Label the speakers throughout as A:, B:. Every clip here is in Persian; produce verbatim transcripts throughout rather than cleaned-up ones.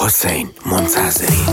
A: حسین منتظری.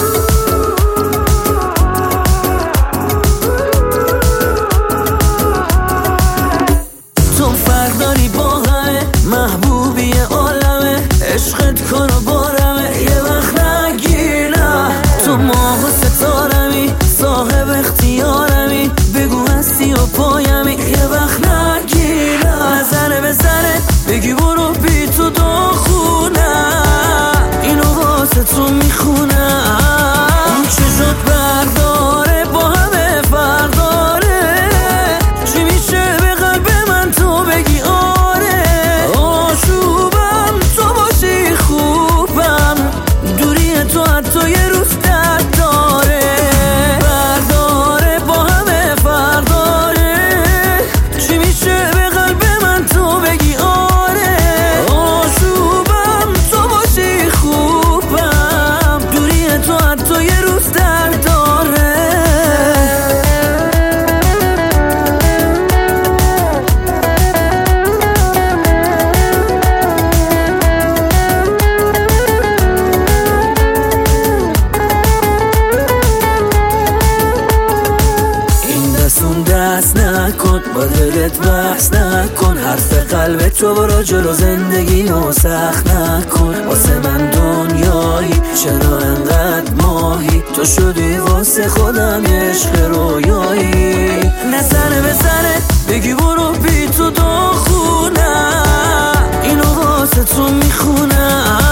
B: تو فرق داری با همه، محبوبی عالمه، عشقت کن و بارمه، یه وقت نگیرم. تو ماه و ستارمی، صاحب اختیارمی، بگو هستی و پایمی، یه وقت نگیرم. نظره به زره بگی برو بی تو داخونم، اینو واسه تو میخونم. اون چه شد برداره با همه فرق داره، چی میشه به قلب من تو بگی آره. آشوبم تو باشی خوبم، دوری تو حتی یه روز درد داره. برداره با همه فرق داره، چی میشه به قلب من تو بگی آره. آشوبم تو باشی خوبم، دوری تو حتی یه روز درد داره. اون دست نکن، با دلت بحث نکن، حرف قلبت تو برو جلو، زندگی رو سخت نکن. واسه من دنیایی، چرا انقدر ماهی، تو شدی واسه خودم عشق رویایی. نزنه به سره بگی برو بی تو داخونم، اینو واسه تو میخونم.